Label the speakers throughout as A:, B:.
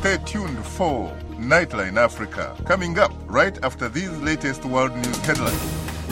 A: Stay tuned for Nightline Africa, coming up right after these latest world news headlines.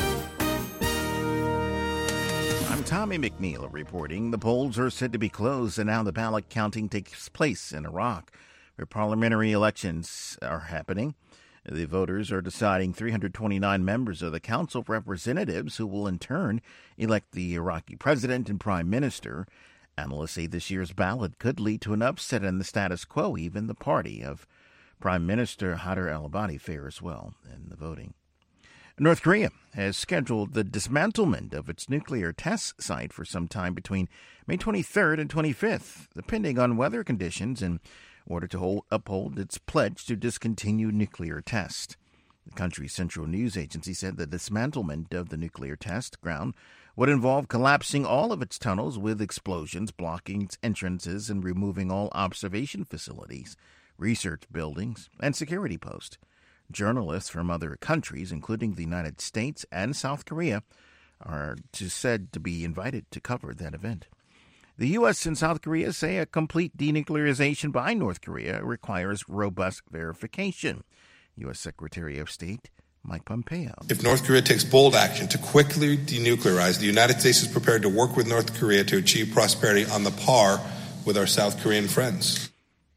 B: I'm Tommy McNeil reporting. The polls are said to be closed, and now the ballot counting takes place in Iraq, where parliamentary elections are happening. The voters are deciding 329 members of the Council of Representatives who will in turn elect the Iraqi president and prime minister. Analysts say this year's ballot could lead to an upset in the status quo. Even the party of Prime Minister Haider al-Abadi fares well in the voting. North Korea has scheduled the dismantlement of its nuclear test site for some time between May 23rd and 25th, depending on weather conditions, in order to uphold its pledge to discontinue nuclear tests. The country's central news agency said the dismantlement of the nuclear test ground would involve collapsing all of its tunnels with explosions, blocking its entrances, and removing all observation facilities, research buildings, and security posts. Journalists from other countries, including the United States and South Korea, are said to be invited to cover that event. The U.S. and South Korea say a complete denuclearization by North Korea requires robust verification. U.S. Secretary of State Mike Pompeo.
C: If North Korea takes bold action to quickly denuclearize, the United States is prepared to work with North Korea to achieve prosperity on the par with our South Korean friends.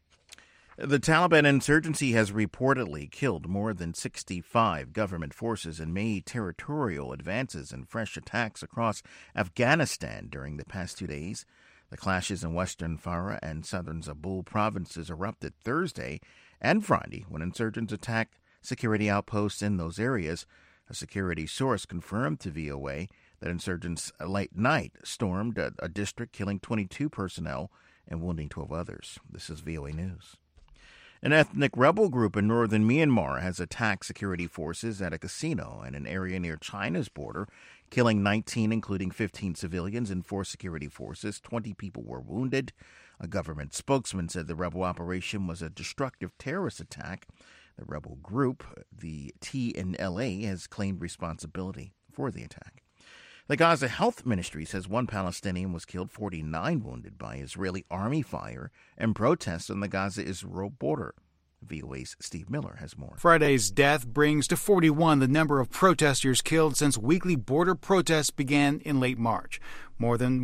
B: The Taliban insurgency has reportedly killed more than 65 government forces and made territorial advances and fresh attacks across Afghanistan during the past 2 days. The clashes in western Farah and southern Zabul provinces erupted Thursday and Friday when insurgents attacked security outposts in those areas. A security source confirmed to VOA that insurgents late night stormed a district, killing 22 personnel and wounding 12 others. This is VOA News. An ethnic rebel group in northern Myanmar has attacked security forces at a casino in an area near China's border, killing 19, including 15 civilians and 4 security forces. 20 people were wounded. A government spokesman said the rebel operation was a destructive terrorist attack. The rebel group, the TNLA, has claimed responsibility for the attack. The Gaza Health Ministry says 1 Palestinian was killed, 49 wounded by Israeli army fire and protests on the Gaza-Israel border. VOA's Steve Miller has more.
D: Friday's death brings to 41 the number of protesters killed since weekly border protests began in late March. More than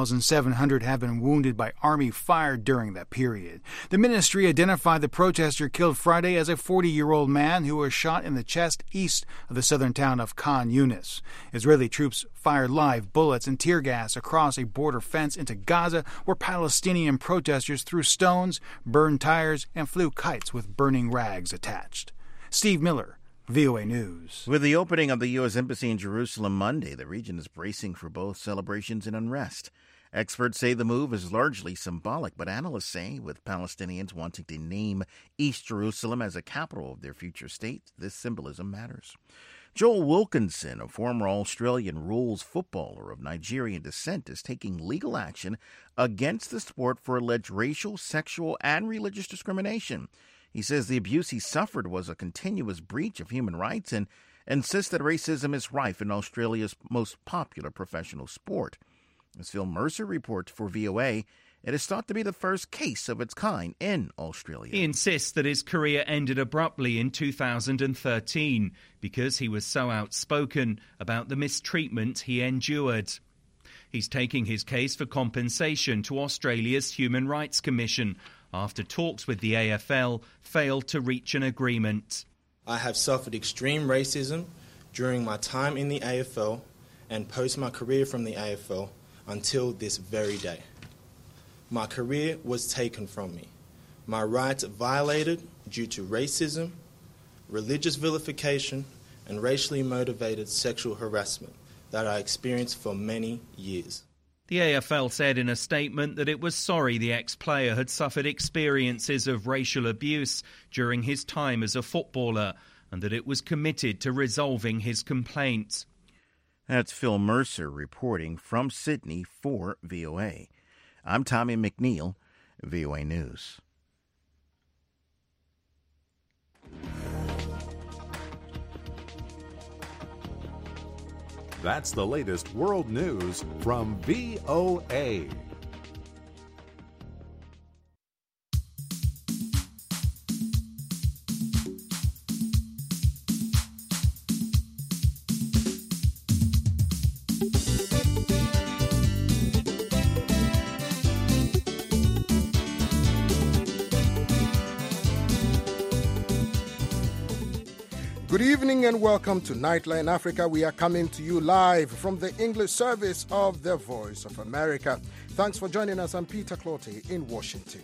D: 1,700 have been wounded by Army fire during that period. The ministry identified the protester killed Friday as a 40-year-old man who was shot in the chest east of the southern town of Khan Yunis. Israeli troops fired live bullets and tear gas across a border fence into Gaza, where Palestinian protesters threw stones, burned tires, and flew kites with burning rags attached. Steve Miller, VOA News.
B: With the opening of the U.S. Embassy in Jerusalem Monday, the region is bracing for both celebrations and unrest. Experts say the move is largely symbolic, but analysts say with Palestinians wanting to name East Jerusalem as a capital of their future state, this symbolism matters. Joel Wilkinson, a former Australian rules footballer of Nigerian descent, is taking legal action against the sport for alleged racial, sexual, and religious discrimination. He says the abuse he suffered was a continuous breach of human rights and insists that racism is rife in Australia's most popular professional sport. As Phil Mercer reports for VOA, it is thought to be the first case of its kind in Australia.
E: He insists that his career ended abruptly in 2013 because he was so outspoken about the mistreatment he endured. He's taking his case for compensation to Australia's Human Rights Commission after talks with the AFL failed to reach an agreement.
F: I have suffered extreme racism during my time in the AFL and post my career from the AFL until this very day. My career was taken from me. My rights violated due to racism, religious vilification, and racially motivated sexual harassment that I experienced for many years.
E: The AFL said in a statement that it was sorry the ex-player had suffered experiences of racial abuse during his time as a footballer and that it was committed to resolving his complaint.
B: That's Phil Mercer reporting from Sydney for VOA. I'm Tommy McNeil, VOA News.
G: That's the latest world news from VOA.
H: Good evening and welcome to Nightline Africa. We are coming to you live from the English service of the Voice of America. Thanks for joining us. I'm Peter Clottey in Washington.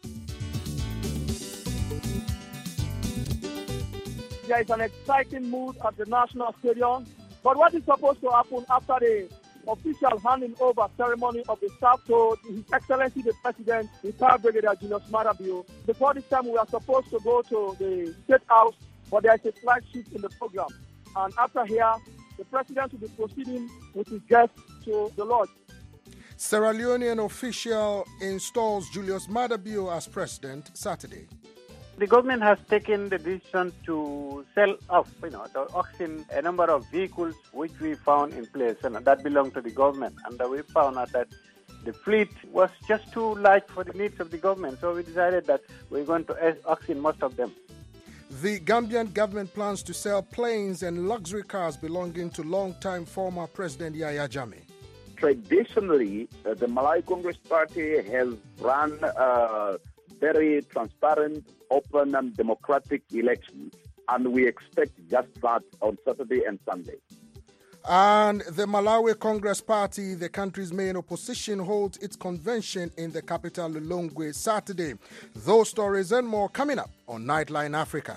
I: There is an exciting mood at the National Stadium. But what is supposed to happen after the official handing over ceremony of the staff to His Excellency the President, retired Brigadier Julius Maada Bio? Before this time, we are supposed to go to the State House, but there is a slight shift in the program. And after here, the President will be proceeding with his guests to the Lodge.
H: Sierra Leonean official installs Julius Maada Bio as President Saturday.
J: The government has taken the decision to sell off, to auction a number of vehicles which we found in place and that belonged to the government. And we found out that the fleet was just too large for the needs of the government. So we decided that we're going to auction most of them.
H: The Gambian government plans to sell planes and luxury cars belonging to long-time former President Yahya Jammeh.
K: Traditionally, the Malawi Congress Party has run very transparent, open and democratic elections, and we expect just that on Saturday and Sunday.
H: And the Malawi Congress Party, the country's main opposition, holds its convention in the capital Lilongwe Saturday. Those stories and more coming up on Nightline Africa.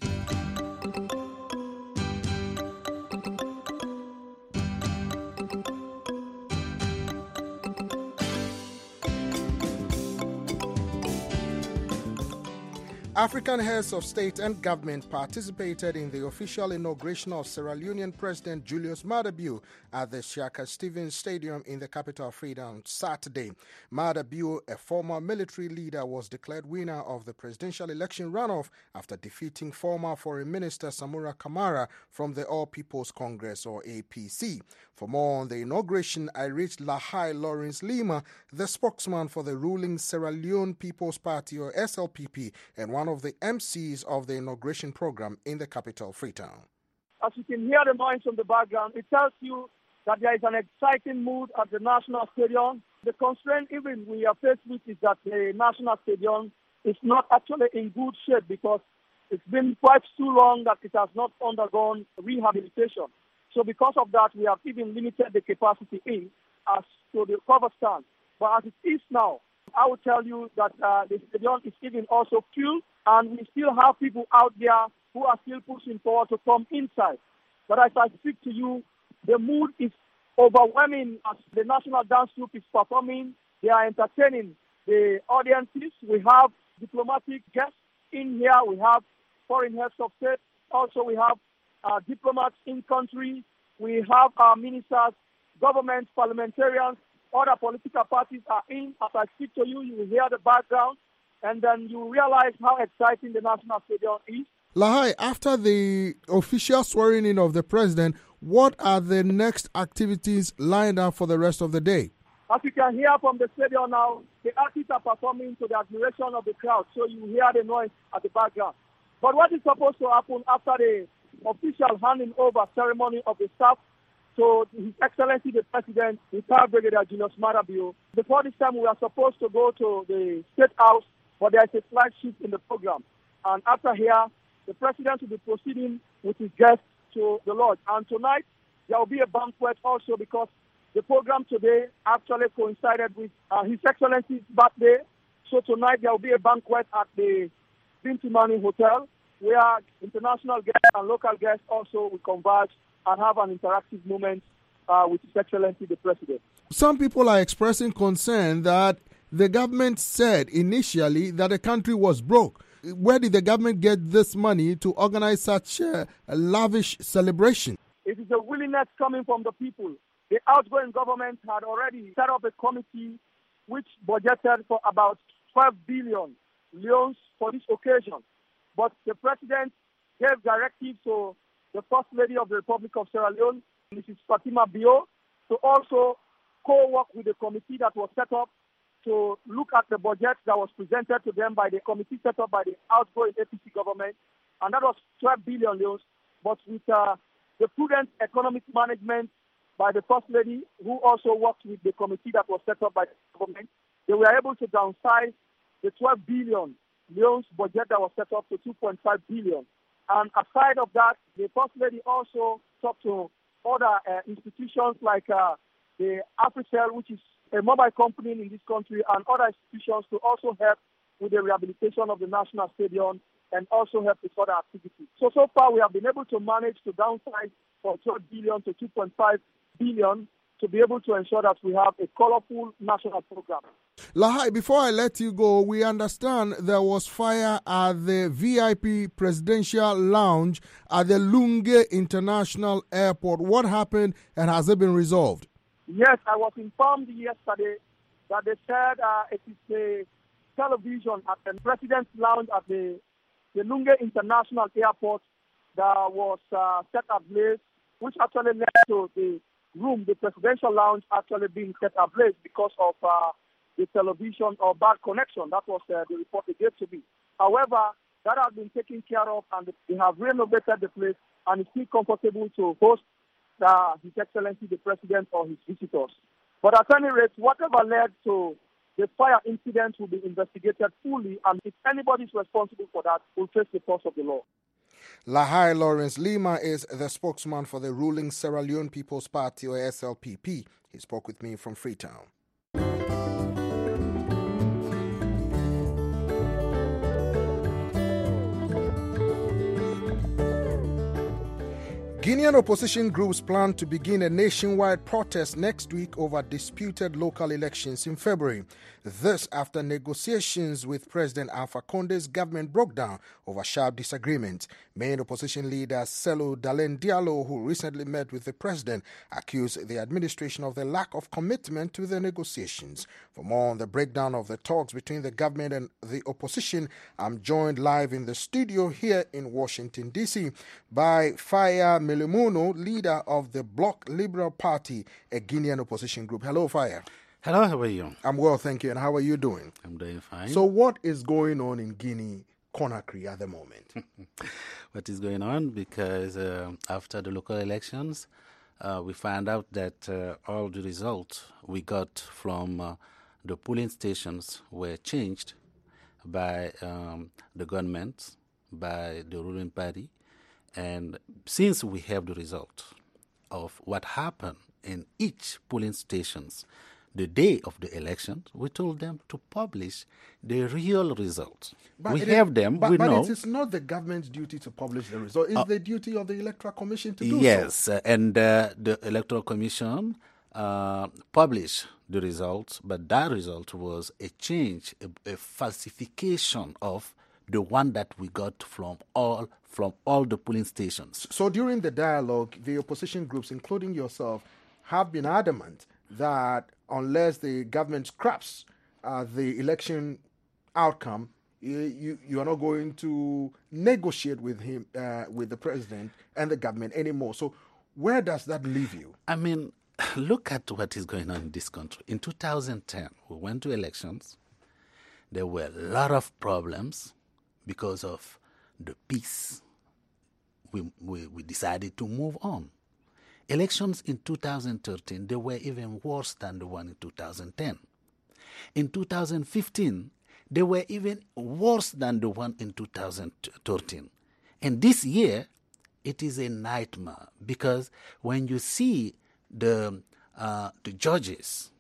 H: African heads of state and government participated in the official inauguration of Sierra Leonean President Julius Maada Bio at the Shaka Stevens Stadium in the capital of Freedom Saturday. Maada Bio, a former military leader, was declared winner of the presidential election runoff after defeating former Foreign Minister Samura Kamara from the All People's Congress, or APC. For more on the inauguration, I reached Lahai Lawrence Lima, the spokesman for the ruling Sierra Leone People's Party, or SLPP, and one of the MCs of the inauguration program in the capital, Freetown.
I: As you can hear the noise from the background, it tells you that there is an exciting mood at the National Stadium. The constraint even we are faced with is that the National Stadium is not actually in good shape because it's been quite too long that it has not undergone rehabilitation. So because of that, we have even limited the capacity in as to the cover stand. But as it is now, I will tell you that the stadium is even also full, and we still have people out there who are still pushing forward to come inside. But as I speak to you, the mood is overwhelming as the National Dance Troupe is performing. They are entertaining the audiences. We have diplomatic guests in here. We have foreign heads of state. Also, we have diplomats in country. We have our ministers, government, parliamentarians. Other political parties are in. As I speak to you, you will hear the background, and then you realize how exciting the National Stadium is.
H: Lahai, after the official swearing in of the president, what are the next activities lined up for the rest of the day?
I: As you can hear from the stadium now, the artists are performing to the admiration of the crowd, so you hear the noise at the background. But what is supposed to happen after the official handing over ceremony of the staff to His Excellency the President, retired Brigadier Julius Maada Bio? Before this time, we are supposed to go to the State House, but there is a slight shift in the program. And after here, the President will be proceeding with his guests to the Lodge. And tonight, there will be a banquet also because the program today actually coincided with His Excellency's birthday. So tonight, there will be a banquet at the Bintimani Hotel where international guests and local guests also will converge and have an interactive moment with His Excellency the President.
H: Some people are expressing concern that the government said initially that the country was broke. Where did the government get this money to organize such a lavish celebration?
I: It is a willingness coming from the people. The outgoing government had already set up a committee which budgeted for about 12 billion loans for this occasion. But the President gave directives to the First Lady of the Republic of Sierra Leone, Mrs. Fatima Bio, to also co-work with the committee that was set up to look at the budget that was presented to them by the committee set up by the outgoing APC government, and that was 12 billion loans, but with the prudent economic management by the First Lady, who also worked with the committee that was set up by the government, they were able to downsize the 12 billion loans budget that was set up to 2.5 billion. And aside of that, the First Lady also talked to other institutions like the Africell, which is a mobile company in this country, and other institutions to also help with the rehabilitation of the National Stadium and also help with other activities. So far we have been able to manage to downsize from 12 billion to 2.5 billion to be able to ensure that we have a colorful national program.
H: Lahai, before I let you go, we understand there was fire at the VIP Presidential Lounge at the Lunge International Airport. What happened and has it been resolved?
I: Yes, I was informed yesterday that they said it is a television at the President's Lounge at the Lunge International Airport that was set ablaze, which actually led to the Presidential Lounge actually being set ablaze because of the television or bad connection. That was the report they gave to me. However, that has been taken care of, and they have renovated the place, and it's still comfortable to host His Excellency the President or his visitors. But at any rate, whatever led to the fire incident will be investigated fully, and if anybody is responsible for that, will face the force of the law.
H: Lahai Lawrence Lima is the spokesman for the ruling Sierra Leone People's Party, or SLPP. He spoke with me from Freetown. Guinean opposition groups plan to begin a nationwide protest next week over disputed local elections in February. This after negotiations with President Alpha Conde's government broke down over sharp disagreements. Main opposition leader Selou Dalein Diallo, who recently met with the president, accused the administration of the lack of commitment to the negotiations. For more on the breakdown of the talks between the government and the opposition, I'm joined live in the studio here in Washington, D.C. by Faya Melemuno, leader of the Bloc Liberal Party, a Guinean opposition group. Hello, Faya.
L: Hello, how are you?
H: I'm well, thank you. And how are you doing?
L: I'm doing fine.
H: So what is going on in Guinea-Conakry at the moment?
L: What is going on? Because after the local elections, we found out that all the results we got from the polling stations were changed by the government, by the ruling party. And since we have the result of what happened in each polling stations the day of the election, we told them to publish the real results. But we know.
H: But it is not the government's duty to publish the result. It's the duty of the Electoral Commission to do so.
L: Yes, and the Electoral Commission published the results, but that result was a change, a falsification of the one that we got from all the polling stations.
H: So during the dialogue, the opposition groups, including yourself, have been adamant that unless the government scraps the election outcome, you are not going to negotiate with him, with the president and the government anymore. So where does that leave you?
L: I mean, look at what is going on in this country. In 2010, we went to elections. There were a lot of problems because of the peace. We decided to move on. Elections in 2013, they were even worse than the one in 2010. In 2015, they were even worse than the one in 2013. And this year, it is a nightmare because when you see the judges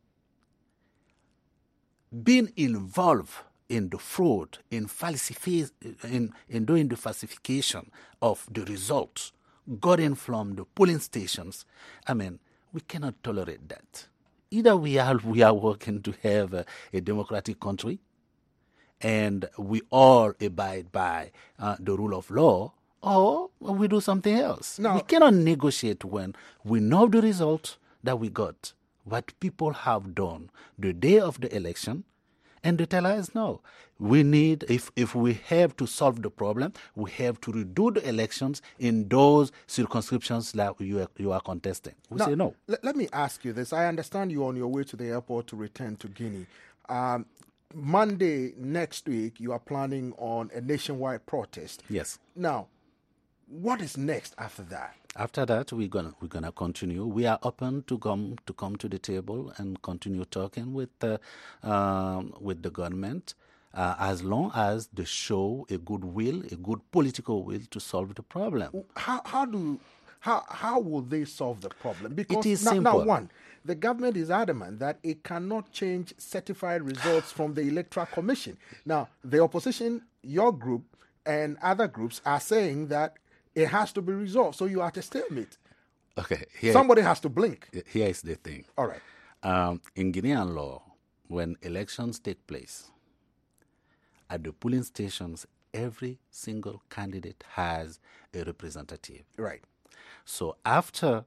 L: being involved in the fraud, in doing the falsification of the results gotten from the polling stations, I mean, we cannot tolerate that. Either we are working to have a democratic country, and we all abide by the rule of law, or we do something else.
H: No.
L: We cannot negotiate when we know the result that we got, what people have done the day of the election, and they tell us, no, we need, if we have to solve the problem, we have to redo the elections in those circumscriptions that you are contesting. We say no.
H: Let me ask you this. I understand you're on your way to the airport to return to Guinea. Monday next week, you are planning on a nationwide protest.
L: Yes.
H: Now, what is next after that?
L: After that, we're gonna continue. We are open to come to the table and continue talking with the government. as long as they show a good will, a good political will to solve the problem.
H: How will they solve the problem? Because
L: it is
H: now,
L: simple.
H: Now, one, the government is adamant that it cannot change certified results from the Electoral Commission. Now, the opposition, your group, and other groups are saying that it has to be resolved. So you are at a stalemate.
L: Okay.
H: Somebody has to blink.
L: Here is the thing.
H: All right.
L: In Guinean law, when elections take place, at the polling stations, every single candidate has a representative.
H: Right.
L: So after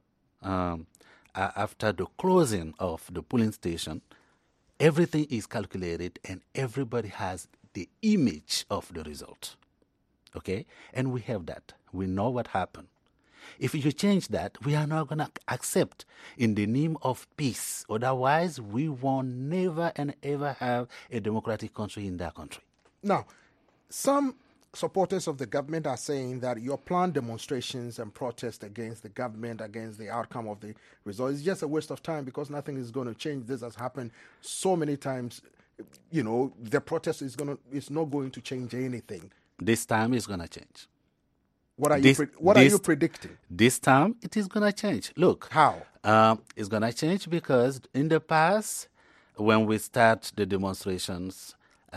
L: the closing of the polling station, everything is calculated and everybody has the image of the result. Okay? And we have that. We know what happened. If you change that, we are not going to accept in the name of peace. Otherwise, we won't never and ever have a democratic country in that country.
H: Now, some supporters of the government are saying that your planned demonstrations and protests against the government, against the outcome of the result, is just a waste of time because nothing is going to change. This has happened so many times. You know, the protest is not going to change anything.
L: This time it's going to change.
H: What are you predicting?
L: This time it is going to change. Look.
H: How?
L: It's going to change because in the past, when we start the demonstrations,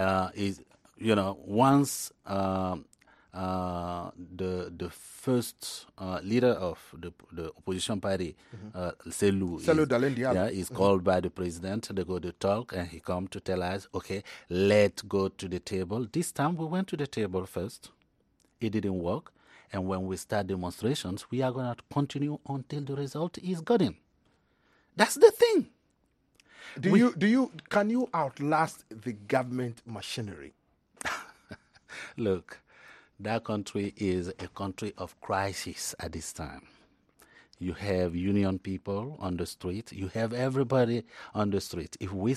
L: once the first leader of the opposition party, Cellou
H: Dalein Diallo,
L: is called by the president. They go to talk, and he come to tell us, okay, let's go to the table. This time we went to the table first. It didn't work. And when we start demonstrations, we are going to continue until the result is gotten. That's the thing.
H: Can you outlast the government machinery?
L: Look, that country is a country of crisis at this time. You have union people on the street. You have everybody on the street.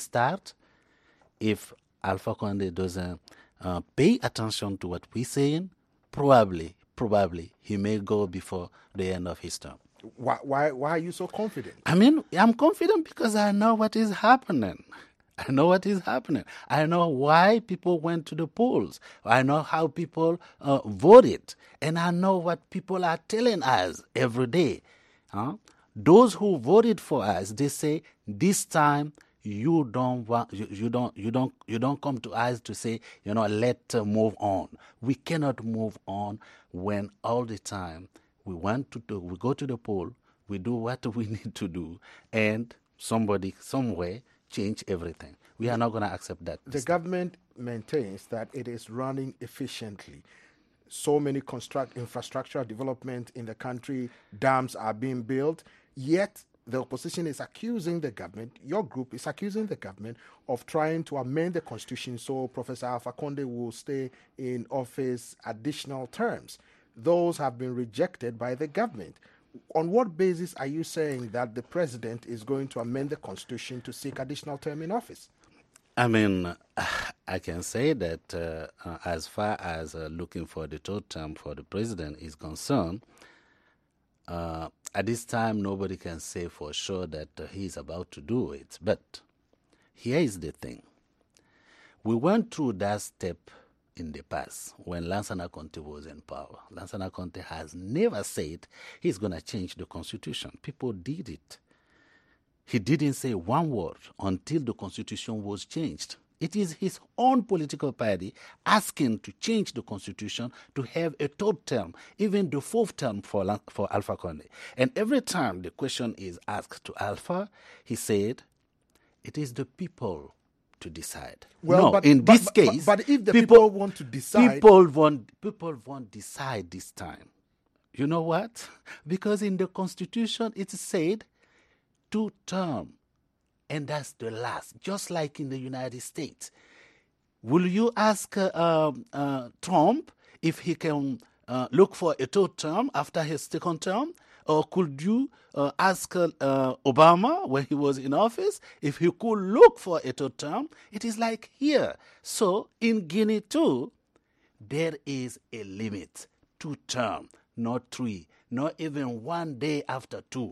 L: If Alpha Condé doesn't pay attention to what we're saying, probably he may go before the end of his term.
H: Why are you so confident?
L: I mean, I'm confident because I know what is happening. I know why people went to the polls. I know how people voted. And I know what people are telling us every day. Those who voted for us, they say, this time you don't come to us to say, let's move on. We cannot move on when all the time we go to the poll, we do what we need to do, and somebody somewhere change everything. We are not going to accept that.
H: The government maintains that it is running efficiently. So many infrastructure development in the country, dams are being built, yet the opposition is accusing the government, your group is accusing the government of trying to amend the constitution so Professor Alpha Condé will stay in office additional terms. Those have been rejected by the government. On what basis are you saying that the president is going to amend the constitution to seek additional term in office?
L: I mean, I can say that as far as looking for the third term for the president is concerned, at this time, nobody can say for sure that he's about to do it. But here is the thing. We went through that step in the past when Lansana Conté was in power. Lansana Conté has never said he's going to change the constitution. People did it. He didn't say one word until the constitution was changed. It is his own political party asking to change the constitution to have a third term, even the fourth term for Alpha Condé. And every time the question is asked to Alpha, he said, it is the people to decide.
H: Well,
L: no, in this case,
H: but if the people want to decide,
L: people won't decide this time. You know what? Because in the constitution it said 2 terms. And that's the last, just like in the United States. Will you ask Trump if he can look for a third term after his second term? Or could you ask Obama when he was in office if he could look for a third term? It is like here. So in Guinea too, there is a limit. 2 terms, not 3, not even 1 day after 2.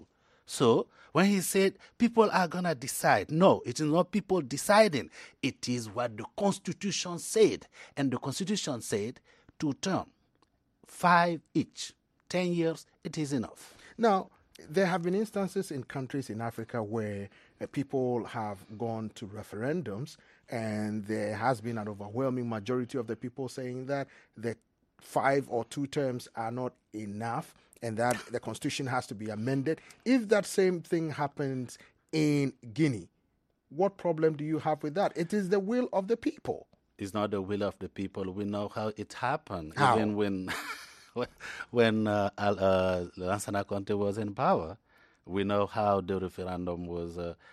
L: So when he said people are going to decide, no, it is not people deciding. It is what the Constitution said. And the Constitution said 2 terms, 5 each, 10 years, it is enough.
H: Now, there have been instances in countries in Africa where people have gone to referendums, and there has been an overwhelming majority of the people saying that the 5 or 2 terms are not enough and that the constitution has to be amended. If that same thing happens in Guinea, what problem do you have with that? It is the will of the people.
L: It's not the will of the people. We know how it happened.
H: How?
L: Even when Lansana Conte was in power, we know how the referendum was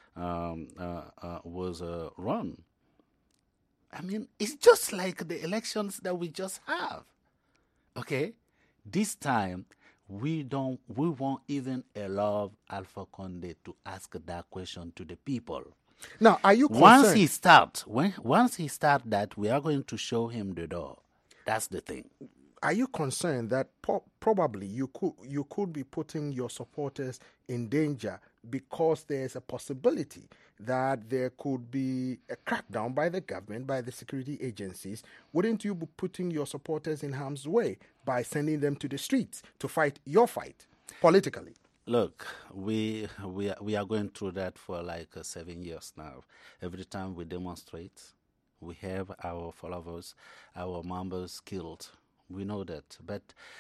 L: run. I mean, it's just like the elections that we just have. Okay, this time we won't even allow Alpha Conde to ask that question to the people.
H: Now, are you concerned?
L: Once he start that, we are going to show him the door. That's the thing.
H: Are you concerned that probably you could be putting your supporters in danger because there's a possibility that there could be a crackdown by the government, by the security agencies? Wouldn't you be putting your supporters in harm's way by sending them to the streets to fight your fight politically?
L: Look, we are going through that for like 7 years now. Every time we demonstrate, we have our followers, our members killed. We know that. But,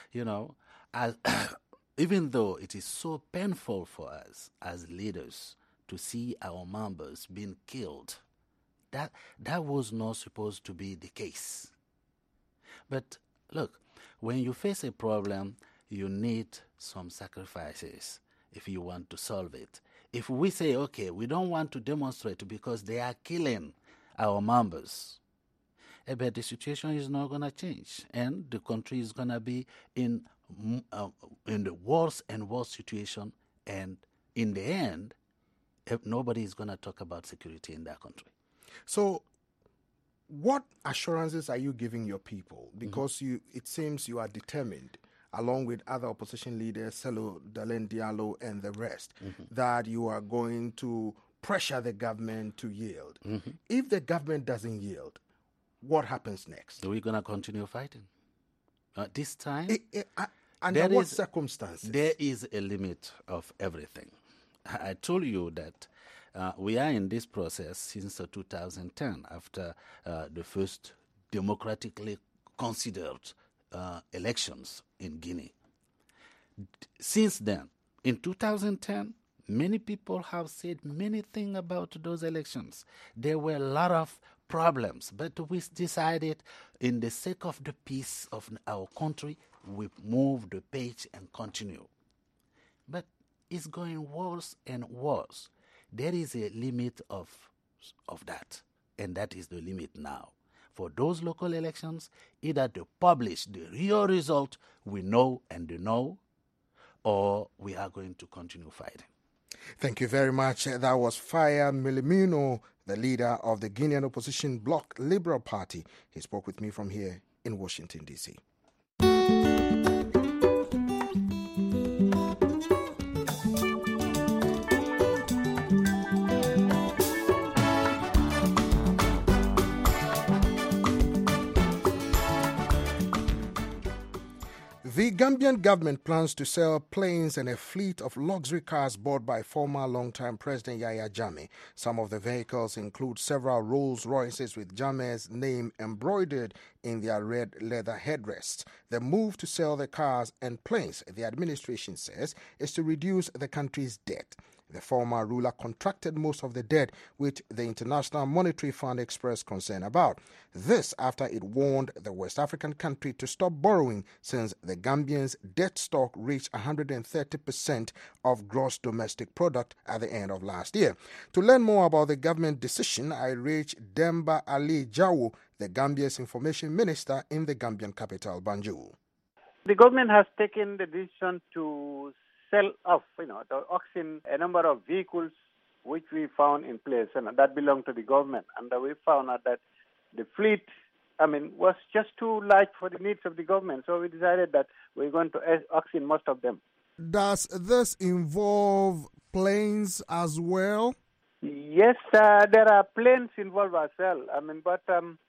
L: even though it is so painful for us as leaders to see our members being killed, that was not supposed to be the case. But look, when you face a problem, you need some sacrifices if you want to solve it. If we say, okay, we don't want to demonstrate because they are killing our members, but the situation is not going to change, and the country is going to be in the worse and worse situation, and in the end, nobody is going to talk about security in that country.
H: So, what assurances are you giving your people? Because it seems you are determined, along with other opposition leaders, Selo Dalen Diallo and the rest, that you are going to pressure the government to yield. If the government doesn't yield, what happens next?
L: We're going to continue fighting. This time,
H: under what circumstances?
L: There is a limit of everything. I told you that we are in this process since 2010, after the first democratically considered elections in Guinea. Since then, in 2010, many people have said many things about those elections. There were a lot of problems, but we decided, in the sake of the peace of our country, we move the page and continue. But it's going worse and worse. There is a limit of that, and that is the limit now. For those local elections, either to publish the real result we know and they know, or we are going to continue fighting.
H: Thank you very much. That was Faya Milimino, the leader of the Guinean opposition bloc Liberal Party. He spoke with me from here in Washington, D.C. The Gambian government plans to sell planes and a fleet of luxury cars bought by former long-time President Yahya Jammeh. Some of the vehicles include several Rolls-Royces with Jammeh's name embroidered in their red leather headrests. The move to sell the cars and planes, the administration says, is to reduce the country's debt. The former ruler contracted most of the debt, which the International Monetary Fund expressed concern about. This after it warned the West African country to stop borrowing, since the Gambian's debt stock reached 130% of gross domestic product at the end of last year. To learn more about the government decision, I reached Demba Ali Jawo, the Gambia's information minister in the Gambian capital, Banjul.
J: The government has taken the decision to sell off, to auction a number of vehicles which we found in place, and that belonged to the government. And we found out that the fleet, was just too large for the needs of the government. So we decided that we're going to auction most of them.
H: Does this involve planes as well?
J: Yes, there are planes involved as well. But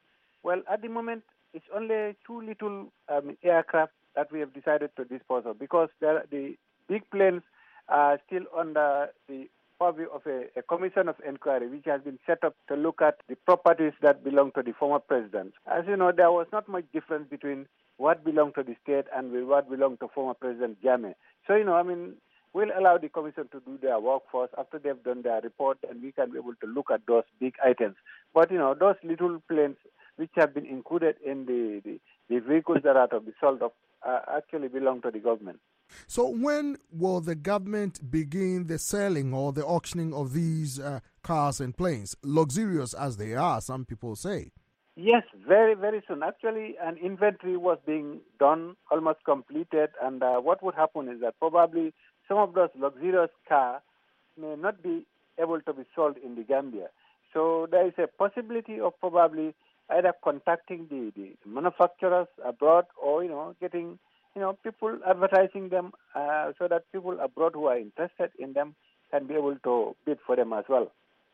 J: at the moment, it's only two little aircraft that we have decided to dispose of, because the big planes are still under the purview of a commission of inquiry which has been set up to look at the properties that belong to the former president. As you know, there was not much difference between what belonged to the state and what belonged to former President Jammeh. So, we'll allow the commission to do their work first. After they've done their report, and we can be able to look at those big items. But, those little planes which have been included in the vehicles that are to be sold off actually belong to the government.
H: So when will the government begin the selling or the auctioning of these cars and planes, luxurious as they are, some people say?
J: Yes, very, very soon. Actually, an inventory was being done, almost completed, and what would happen is that probably some of those luxurious cars may not be able to be sold in the Gambia. So there is a possibility of probably either contacting the manufacturers abroad or, getting, people advertising them so that people abroad who are interested in them can be able to bid for them as well.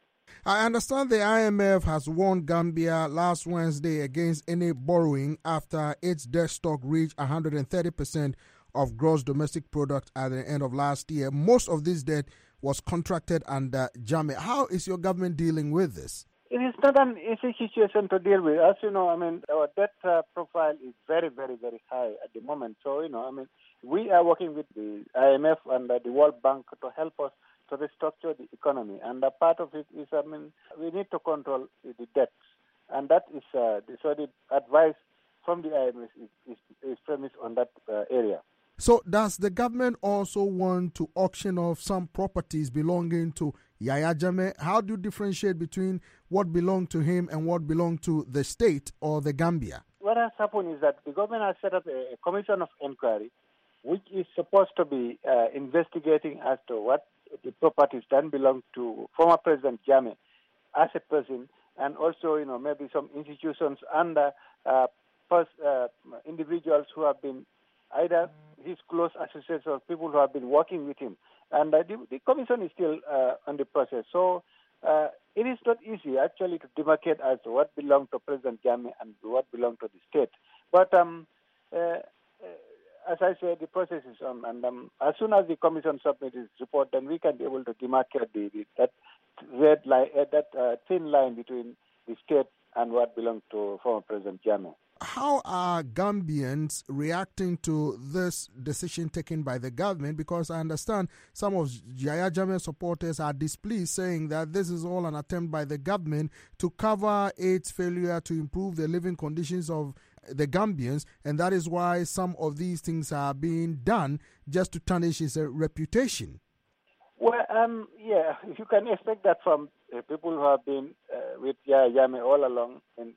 H: I understand the IMF has warned Gambia last Wednesday against any borrowing after its debt stock reached 130% of gross domestic product at the end of last year. Most of this debt was contracted under Jammeh. How is your government dealing with this?
J: It is not an easy situation to deal with. As you know, our debt profile is very, very, very high at the moment. So, we are working with the IMF and the World Bank to help us to restructure the economy. And a part of it is, we need to control the debts. And that is, so the advice from the IMF is premised on that area.
H: So does the government also want to auction off some properties belonging to Yahya Jammeh? How do you differentiate between what belonged to him and what belonged to the state or the Gambia?
J: What has happened is that the government has set up a commission of inquiry which is supposed to be investigating as to what the properties that belong to former President Jammeh as a person, and also, maybe some institutions and individuals who have been either his close associates or people who have been working with him. And the commission is still on the process. So it is not easy, actually, to demarcate as to what belonged to President Jammeh and what belonged to the state. But as I said, the process is on, and as soon as the commission submits its report, then we can be able to demarcate that red line, that thin line between the state and what belongs to former President Jammeh.
H: How are Gambians reacting to this decision taken by the government? Because I understand some of Yahya Jammeh supporters are displeased, saying that this is all an attempt by the government to cover its failure to improve the living conditions of the Gambians, and that is why some of these things are being done just to tarnish his reputation. Well,
J: you can expect that from people who have been with Yahya Jammeh all along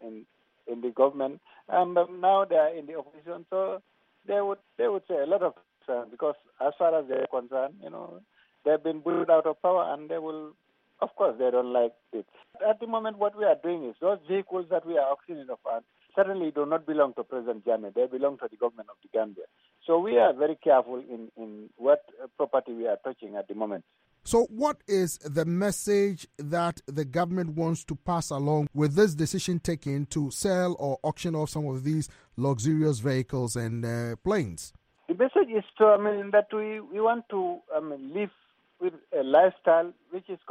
J: in the government, and now they are in the opposition. So they would say a lot of things, because as far as they're concerned, they've been bullied out of power, and they will, of course, they don't like it. At the moment, what we are doing is those vehicles that we are auctioning off certainly do not belong to President Jammeh. They belong to the government of the Gambia. So we are very careful in what property we are touching at the moment.
H: So what is the message that the government wants to pass along with this decision taken to sell or auction off some of these luxurious vehicles and planes?
J: The message is that we want to live with a lifestyle which is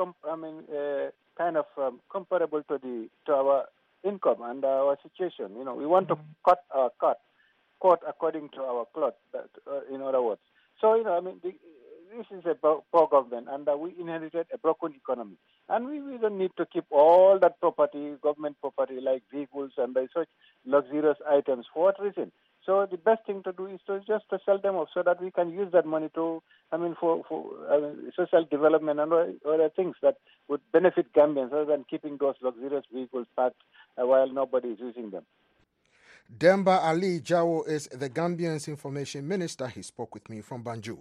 J: kind of comparable to our income and our situation. We want to cut our coat according to our cloth, in other words. So, this is a poor government, and we inherited a broken economy. And we don't need to keep all that property, government property, like vehicles and such luxurious items. For what reason? So the best thing to do is to sell them off so that we can use that money to, for social development and other things that would benefit Gambians rather than keeping those luxurious vehicles parked while nobody is using them.
H: Demba Ali Jawo is the Gambian's information minister. He spoke with me from Banjul.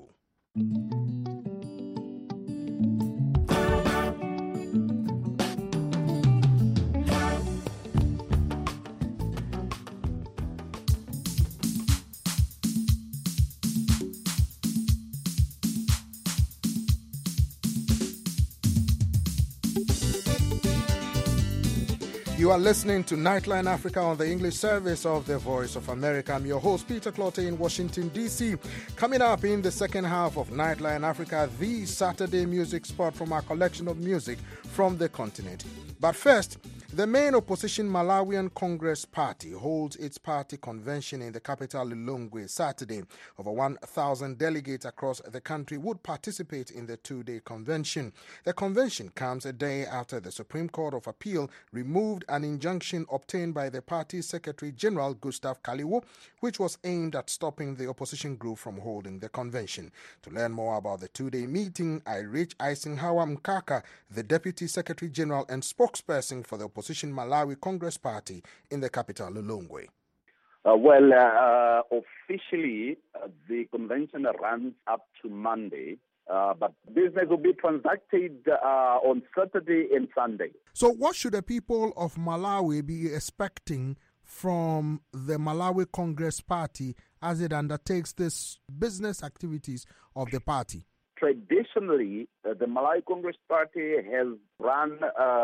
H: You are listening to Nightline Africa on the English service of the Voice of America. I'm your host, Peter Clotte in Washington, D.C. Coming up in the second half of Nightline Africa, the Saturday music spot from our collection of music from the continent. But first, the main opposition Malawian Congress Party holds its party convention in the capital Lilongwe Saturday. Over 1,000 delegates across the country would participate in the two-day convention. The convention comes a day after the Supreme Court of Appeal removed an injunction obtained by the party's Secretary General Gustav Kaliwo, which was aimed at stopping the opposition group from holding the convention. To learn more about the two-day meeting, I reached Eisenhower Mkaka, the Deputy Secretary General and spokesperson for the opposition Malawi Congress Party in the capital, Lilongwe.
K: Officially, the convention runs up to Monday, but business will be transacted on Saturday and Sunday.
H: So what should the people of Malawi be expecting from the Malawi Congress Party as it undertakes this business activities of the party?
K: Traditionally, the Malawi Congress Party has run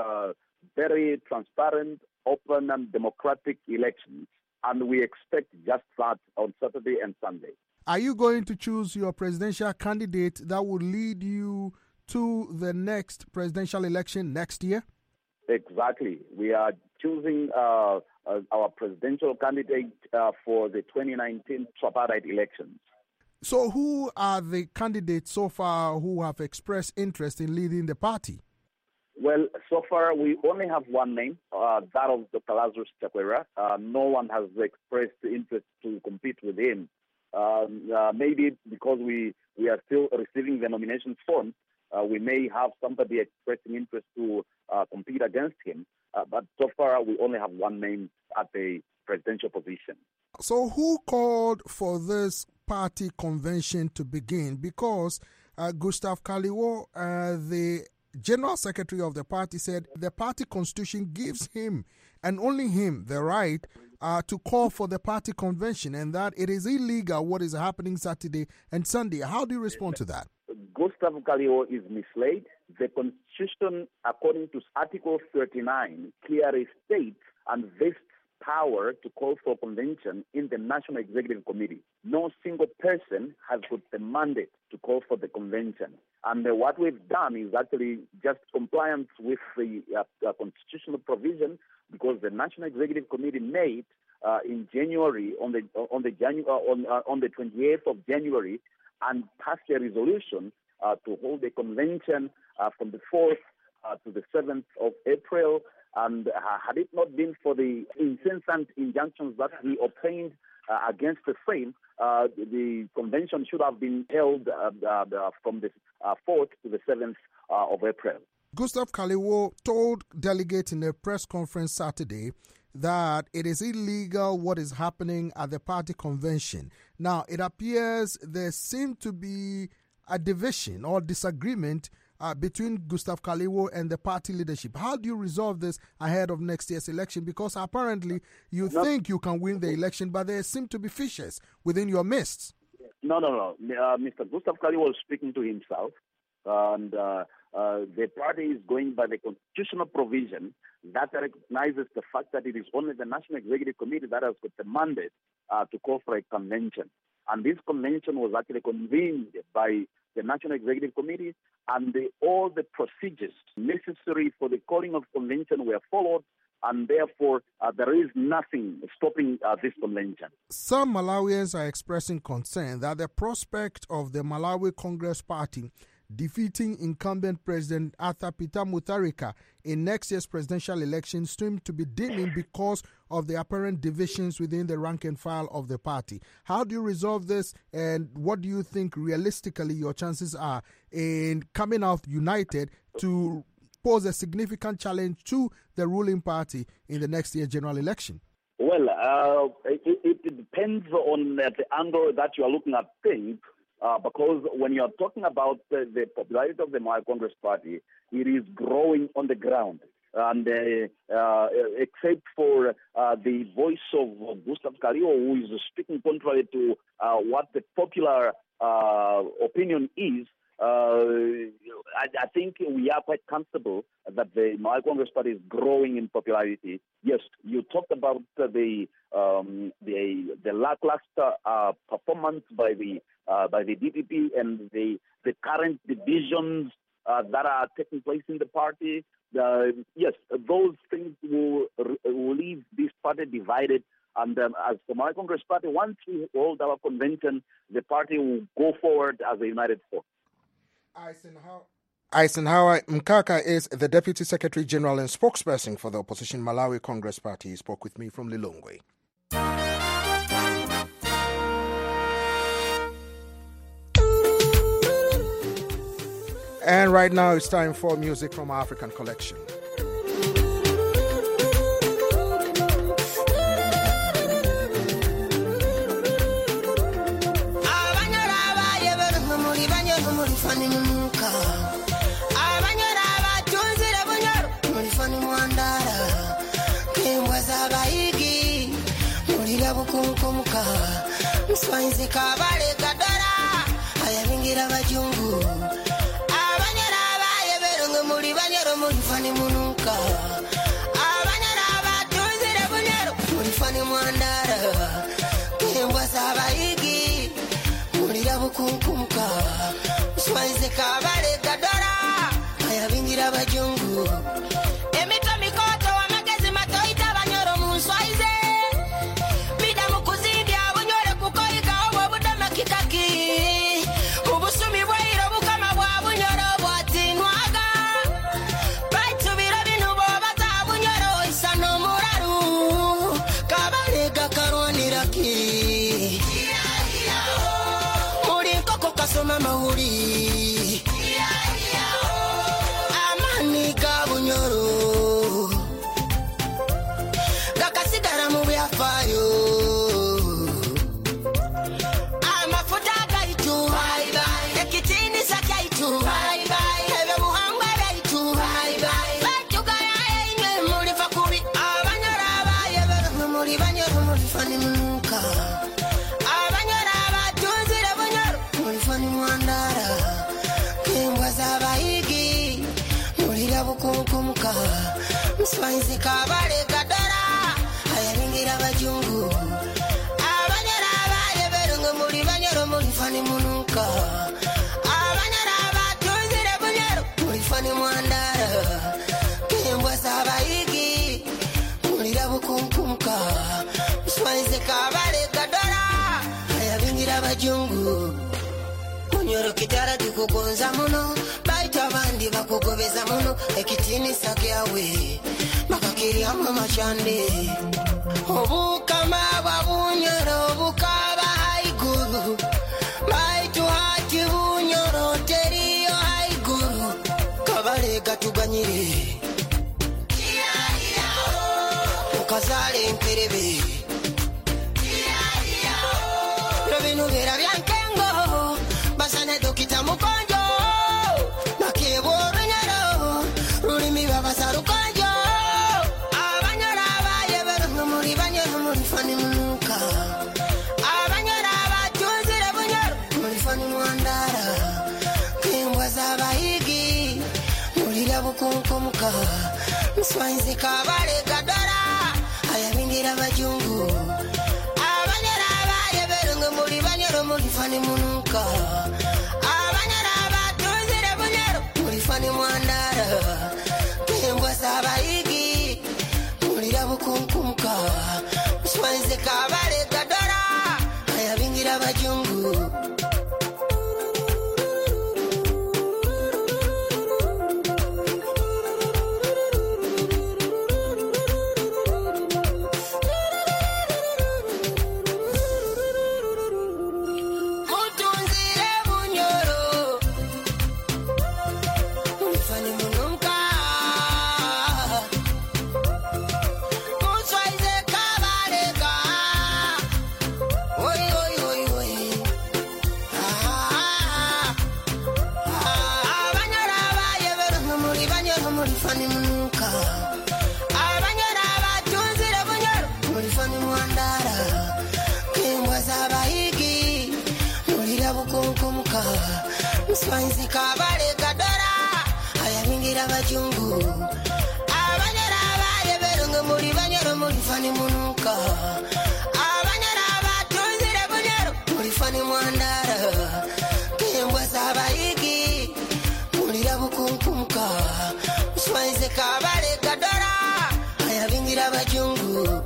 K: very transparent, open and democratic elections, and we expect just that on Saturday and Sunday.
H: Are you going to choose your presidential candidate that will lead you to the next presidential election next year?
K: Exactly. We are choosing our presidential candidate for the 2019 tripartite elections.
H: So who are the candidates so far who have expressed interest in leading the party?
K: Well, so far we only have one name, that of Dr. Lazarus Chakwera. No one has expressed interest to compete with him. Maybe because we are still receiving the nomination form, we may have somebody expressing interest to compete against him. But so far we only have one name at the presidential position.
H: So who called for this party convention to begin? Because Gustav Kaliwo, the General Secretary of the party, said the party constitution gives him and only him the right to call for the party convention, and that it is illegal what is happening Saturday and Sunday. How do you respond to that?
K: Gustav Kaliwo is misled. The constitution, according to Article 39, clearly states and vests power to call for convention in the National Executive Committee. No single person has got the mandate to call for the convention. And what we've done is actually just compliance with the constitutional provision, because the National Executive Committee made in January on the 28th of January and passed a resolution to hold a convention from the 4th to the 7th of April. And had it not been for the incessant injunctions that he obtained against the same, the convention should have been held from the 4th to the 7th of April.
H: Gustav Kaliwo told delegates in a press conference Saturday that it is illegal what is happening at the party convention. Now, it appears there seemed to be a division or disagreement between Gustav Kaliwo and the party leadership. How do you resolve this ahead of next year's election? Because apparently you think you can win the election, but there seem to be fissures within your midst.
K: No. Mr. Gustav Kaliwo is speaking to himself, and the party is going by the constitutional provision that recognizes the fact that it is only the National Executive Committee that has got the mandate to call for a convention. And this convention was actually convened by the National Executive Committee, and all the procedures necessary for the calling of convention were followed, and therefore there is nothing stopping this convention.
H: Some Malawians are expressing concern that the prospect of the Malawi Congress Party defeating incumbent President Arthur Peter Mutharika in next year's presidential elections seem to be dimming because of the apparent divisions within the rank and file of the party. How do you resolve this, and what do you think realistically your chances are in coming out united to pose a significant challenge to the ruling party in the next year's general election?
K: Well, it depends on the angle that you are looking at things. Because when you're talking about the popularity of the Malawi Congress Party, it is growing on the ground. And except for the voice of Gustav Kaliwo, who is speaking contrary to what the popular opinion is, I think we are quite comfortable that the Malawi Congress Party is growing in popularity. Yes, you talked about the lackluster performance by the DPP and the current divisions that are taking place in the party. Yes, those things will leave this party divided. And as the Malawi Congress Party, once we hold our convention, the party will go forward as a united force.
H: Eisenhower Mkaka is the Deputy Secretary General and spokesperson for the opposition Malawi Congress Party. He spoke with me from Lilongwe. And right now it's time for music from our African collection.
M: Mswanzi kabale kadora ayamingira bajungu abanyara bayeberungu muri banyaro muri fani munuka abanyara batunzire bunyaro muri fani mwandara kembwa sabayigi muri rabukunkumka mswanzi kabale kadora ayamingira bajungu emito mikoto wamagezi matoita banyaro muswaize amani gabunyoro gakasigara mu byafayo amafuta gaitu bye bye ekitini sakaitu bye bye ebe muhangwa gaitu bye bye batugaya enye muri fakuri abanyara baye bero muri banyoro muri fani munuka abanyara batunzire bunyoro muri fani mwandara kembwa zabayigi muri rabukunkumka mswanzi kabale kadara ayamingira bajungu abanyara baye berungu muri banyoro muri fani munuka abanyara batunzire bunyoro muri fani mwandara kembwa zabayigi muri rabukunkumka mswanzi kabale kadara ayamingira bajungu Munyoro kitara dikugonza muno baita abandi bakugobeza muno ekitini sakyawe makakiri ama machande obukama babunyoro bukaba haiguru baitu hati bunyoro teriyo haiguru kabale gatuganyire ukazale mperebe robinu vera byankengo basane dokita mukonjo nakebo runyaro rulimi babasarukonjo abanyara baye bero muri banyaro muri fani munuka abanyara batunzire bunyaro muri fani mwandara kembwa zabayigi muri rabukunkumka mswanzi kabale kadora ayamingira bajungu abanyara baye bero muri banyaro muri fani munuka abanyara batunzire bunyaro muri fani mwandara kembwa zabayigi muri rabukunkumka mswanzi kabale kadora ayamingira bajungu Swanzi kabale kadora ayabingira bajungu abanyara baye berunga muri banyara muri fani munuka abanyara batunzire bunyaro muri fani mwandara kembwa sabayigi muri rabukunkumka Swanzi kabale kadora ayabingira bajungu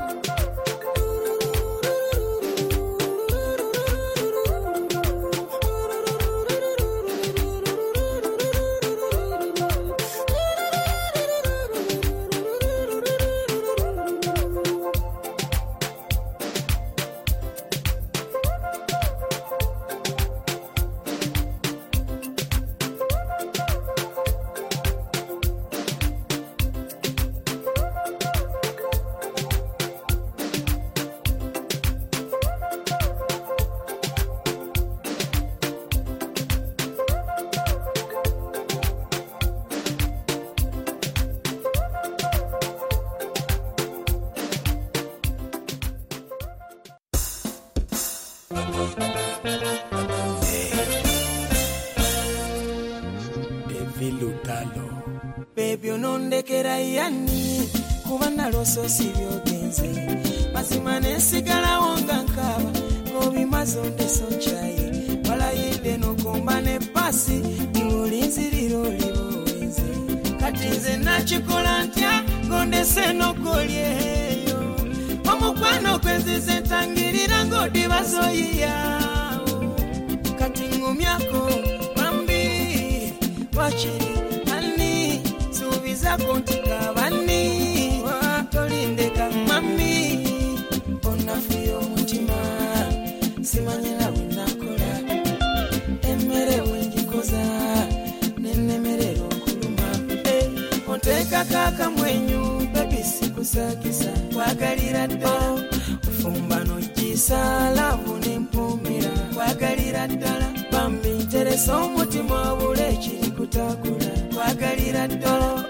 N: Baby onondekera yani kubanda loso sibyogenze mazima nesigala wonga nkaba ngobimaze ondeso nchaye walayide nokumba ne pasi iwolinziriro libowenze kati nze nakikola ntya ngondese nokolyeyo omukwano kwenzize ntangirira ng'odibazoyiyawo kati ngumyako bambi wakiri ani subiza kontika bani watolindeka mami onafuyo mutima simanyira winakola emere wenjikoza nenemerero kuluma onteka kaka mwenyu babisi kusakisa wagalira ddala ufumbano jisa lavu nempumira wagalira ddala bambi teresa omutima wabula ekiri kutakula wagalira ddala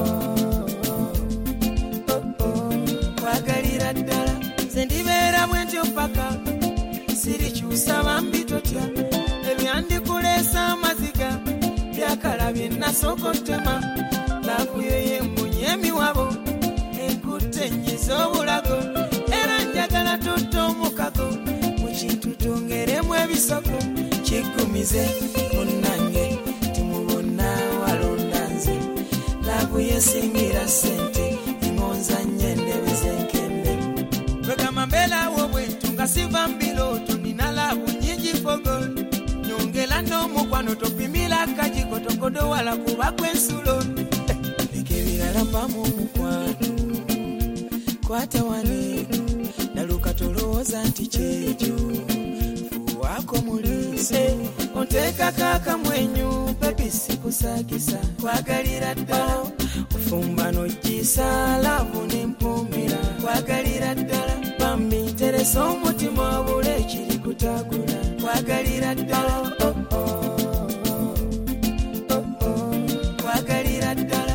N: wagalira ddala nze ndibeera bwentyo mpaka sirikyusa bambi totya ebyandikuleesa amaziga byakala bye nasooka otema lavuyo yembunye emiwabo enkutte nyiza obulago era njagala tutta omukako mu kintu tongeremu ebisoko kigumize munnange timubonna walonda nze lavu yesingira sente ingonza nyendebe zenkende kwegamba mbeerawo bwentu nga siva mbiloto nina lavu nyingi fogol nyongera n'omukwano topimira kajiko tokodowala kuba kwensulo leka ebirala mpamu omukwano kwata waneko naluka tolowooza nti kyekyo fuwako mulise onteeka kaka mwenyu pepisi kusagisa kwagalira ddala ufumba nojjisa lavu nempumira kwagalira ddala bambi teresa omutima wabula ekiri kutagula kwagalira ddala kwagalira ddala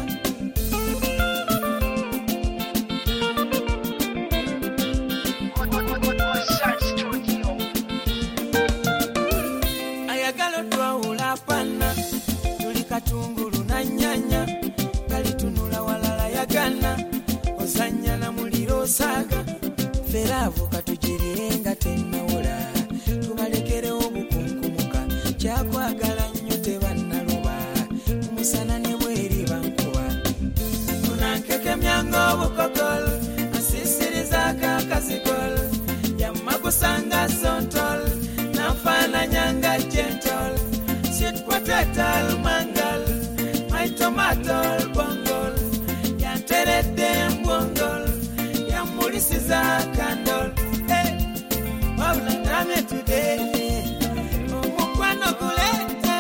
N: ayagala twawula pana tuli katungulu na nyanya kalitunula walala yagana ozanya na muliro osaga feravu katugirirenga tennawula tubalekerewo obukunkumuka kyakwagala nnyo tebannaluba umusana ne bweri bankuba tunankekemyanga obukokol asisirizako akazigol yamma kusanga sontol nafananyanga gentle sweet potato mangal my tomato bongol yanteredde mbongol yamulisiza kandol wabula ndamye today omukwano guleta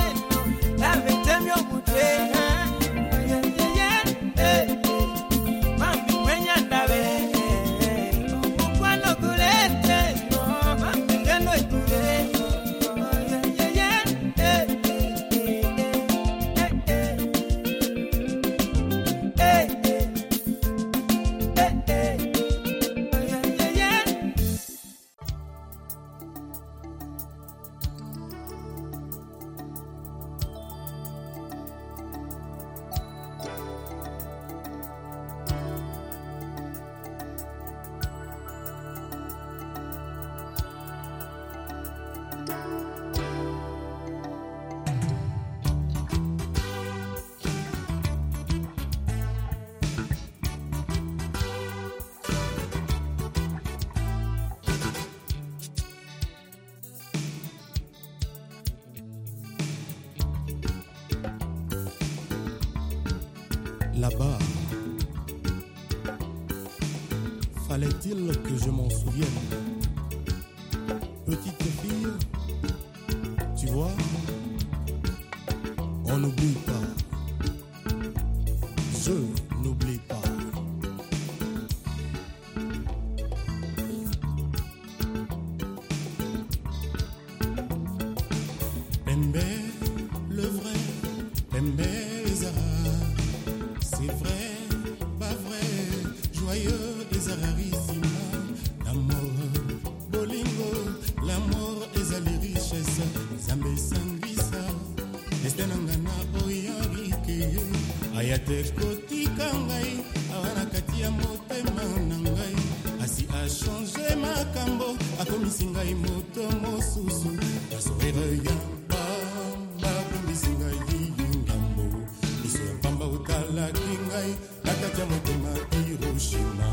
O: Là-bas, fallait-il que je m'en souvienne? Petite fille, tu vois, on n'oublie pas. Je n'oublie pas. Pembe, le vrai, Pembe Ezara. C'est vrai, pas vrai, joyeux Ezararissima. L'amour, bolingo, l'amour ezali richesse. Zambe sangisa, estenangana oyarike. Ayate kotika ngai, awana kati ya motema na ngai. Asi a changé makambo, akomisi ngai moto mosusu. Basoere ya pamba, akomisi ngai ngambo. Miso ya pamba utala kingai, nakati ya motema Hiroshima.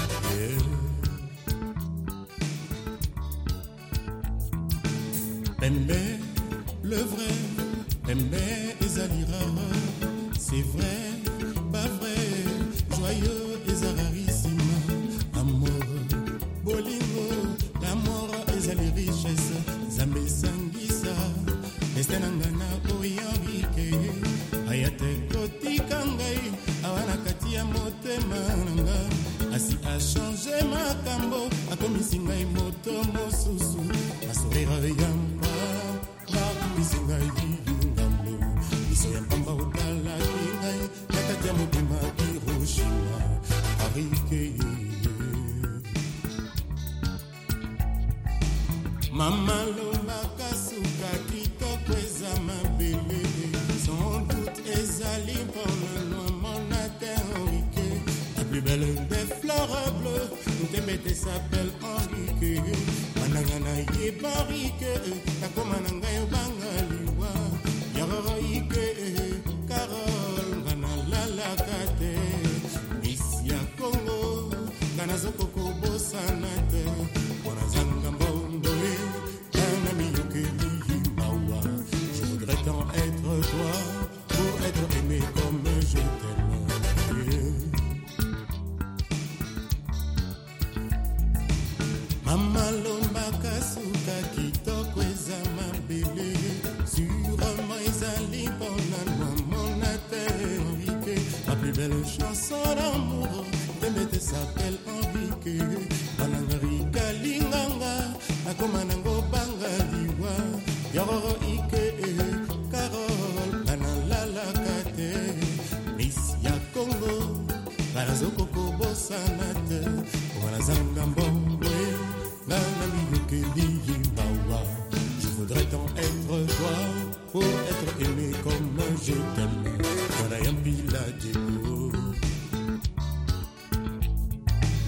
O: Pembe, le vrai, Pembe ezali rare. C'est vrai, pas vrai, joyeux ezararissima. Amour, bolingo, l'amour ezali richesse. Zambe sangisa, estenangana oyarike. Ayate kotika ngai, awana kati ya motema nanga. Asi a changé makambo, akomisi ngai moto mosusu. Asourira yamba, akomisi ngai ngambo. Miso ya pamba utala ngai, nakati ya motema Hiroshima. Arike Mama lobaka suka kitoko eza mabele. Sans doute ezali mpona noa mona Henrique. La plus belle des fleurs bleues, Ntembete s'appelle Henrique. Manangana ye barike, nakoma na ngai obanga liwa. Yoroike, Carole, ngana lalaka te. Miss ya Congo, ngana zokoko bosana te. Wana zanga mbondoe, ngana miyokeli mawa. Je voudrais tant être toi, pour être aimé comme je t'aime. Mama lombaka suka kitoko eza mabele. Sûrement ezali mpona mona Henrique. Ma plus belle chanson d'amour, Ntembete s'appelle Henrique. Banangarika linganga, nakoma nango banga liwa. Yoroike, Carole, banalalaka te. Miss ya Congo, banazokoko bosana te. Wanazanga mbongwe, nana miyokeli mawa. Je voudrais tant être toi, pour être aimé comme je t'aime. Wanayambila deko.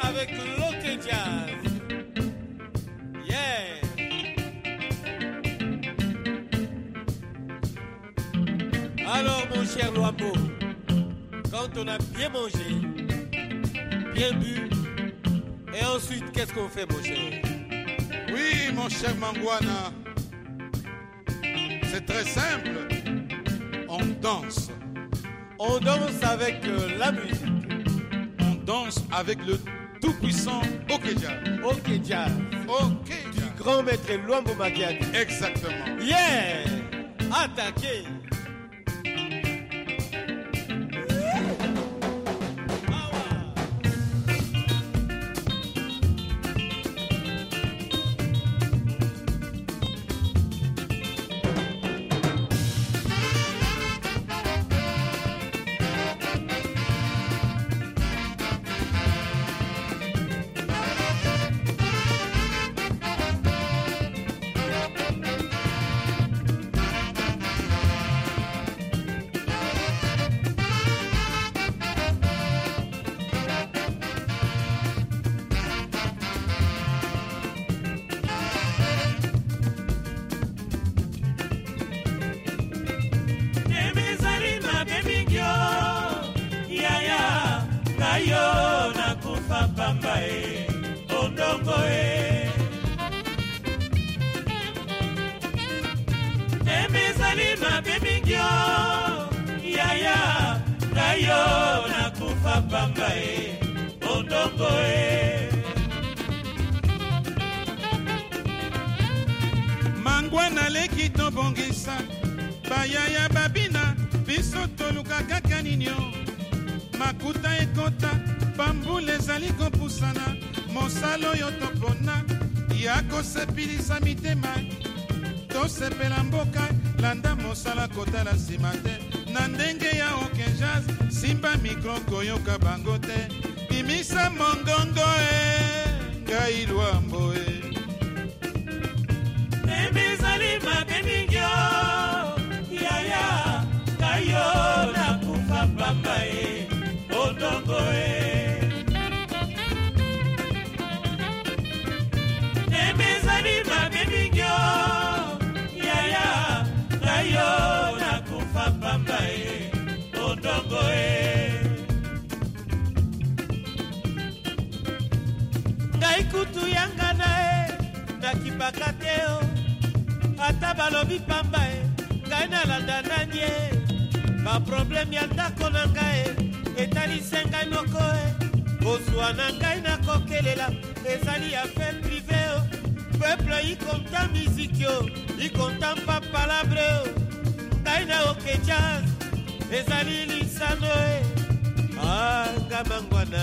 P: avec l'OK Jazz. Yeah! Alors, mon cher Luambo, quand on a bien mangé, bien bu, et ensuite, qu'est-ce qu'on fait, mon cher?
Q: Oui, mon cher Mangwana, c'est très simple. On danse.
P: On danse avec la musique.
Q: On danse avec le tout-puissant Okeja.
P: Okeja.
Q: Okeja.
P: Du grand maître Luambo Makiadi.
Q: Exactement.
P: Yeah! Attaquez!
Q: Mangwana leki tobongisa bayaya babina biso toluka kaka ninyo makuta ekota bambula ezali kopusana mosala oyo topona ya kosepelisa mitema tosepela mboka landa mosala kotala nsima te na ndenge ya Okenjaz simba mikro koyoka bango te bimisa mongongo ngai Luambo
P: Nebizali mabemingyo yaya kayo na kufa pamba odongo Nebizali mabemingyo yaya kayo na kufa pamba odongo ngai kutu yanga na kipakateo ata balobi pamba ngai nalanda nani baproblème ya ndako na ngai etalise ngai moko kozwa na ngai nakokelela ezali affaire privé peuple ikonta miziki ikonta mpa palabre ngai na Okejaz ezali lisano anga mangwana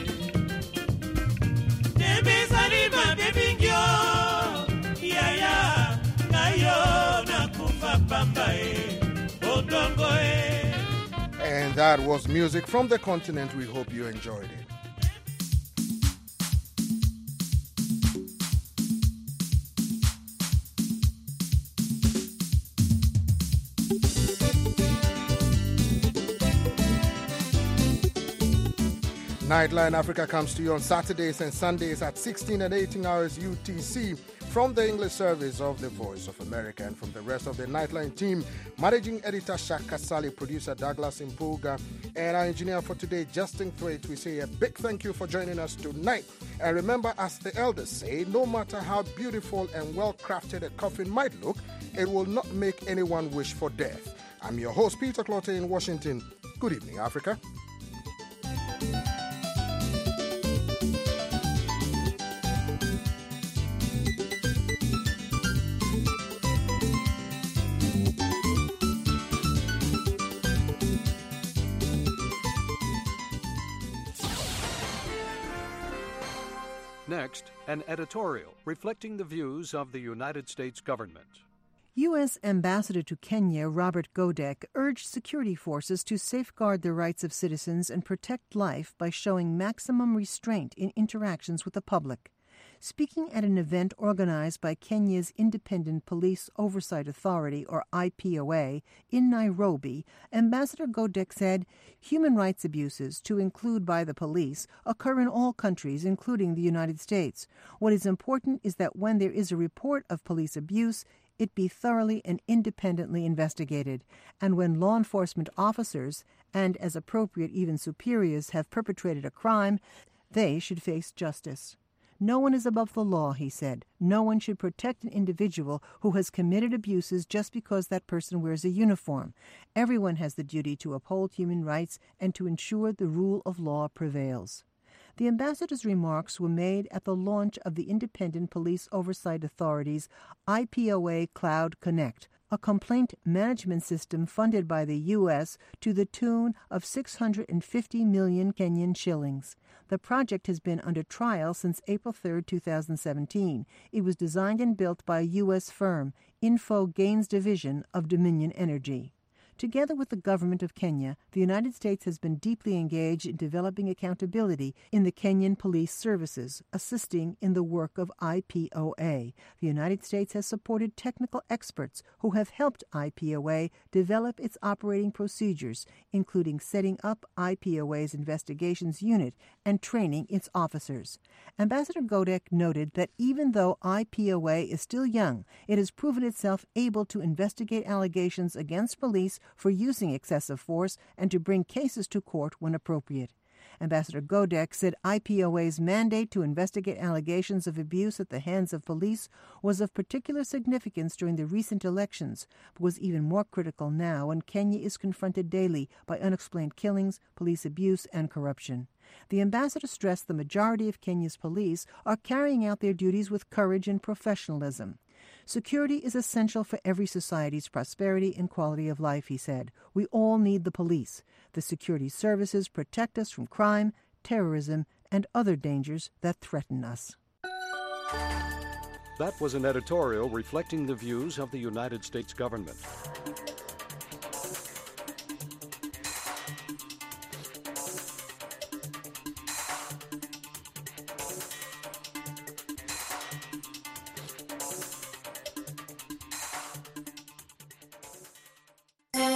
P: nebezali mabebingyo yaya
H: And that was music from the continent. We hope you enjoyed it. Nightline Africa comes to you on Saturdays and Sundays at 16 and 18 hours UTC from the English service of the Voice of America, and from the rest of the Nightline team, managing editor Shaka Sali, producer Douglas Impuga, and our engineer for today, Justin Thwaite. We say a big thank you for joining us tonight. And remember, as the elders say, no matter how beautiful and well-crafted a coffin might look, it will not make anyone wish for death. I'm your host, Peter Clotte in Washington. Good evening, Africa.
R: Next, an editorial reflecting the views of the United States government.
S: U.S. Ambassador to Kenya Robert Godek urged security forces to safeguard the rights of citizens and protect life by showing maximum restraint in interactions with the public. Speaking at an event organized by Kenya's Independent Police Oversight Authority, or IPOA, in Nairobi, Ambassador Godek said human rights abuses, to include by the police, occur in all countries, including the United States. What is important is that when there is a report of police abuse, it be thoroughly and independently investigated, and when law enforcement officers, and as appropriate even superiors, have perpetrated a crime, they should face justice. No one is above the law, he said. No one should protect an individual who has committed abuses just because that person wears a uniform. Everyone has the duty to uphold human rights and to ensure the rule of law prevails. The ambassador's remarks were made at the launch of the Independent Police Oversight Authority's IPOA Cloud Connect, a complaint management system funded by the U.S. to the tune of 650 million Kenyan shillings. The project has been under trial since April 3, 2017. It was designed and built by a U.S. firm, Info Gains Division of Dominion Energy. Together with the government of Kenya, the United States has been deeply engaged in developing accountability in the Kenyan police services, assisting in the work of IPOA. The United States has supported technical experts who have helped IPOA develop its operating procedures, including setting up IPOA's investigations unit and training its officers. Ambassador Godek noted that even though IPOA is still young, it has proven itself able to investigate allegations against police for using excessive force and to bring cases to court when appropriate. Ambassador Godek said IPOA's mandate to investigate allegations of abuse at the hands of police was of particular significance during the recent elections, but was even more critical now when Kenya is confronted daily by unexplained killings, police abuse, and corruption. The ambassador stressed the majority of Kenya's police are carrying out their duties with courage and professionalism. Security is essential for every society's prosperity and quality of life, he said. We all need the police. The security services protect us from crime, terrorism, and other dangers that threaten us.
R: That was an editorial reflecting the views of the United States government.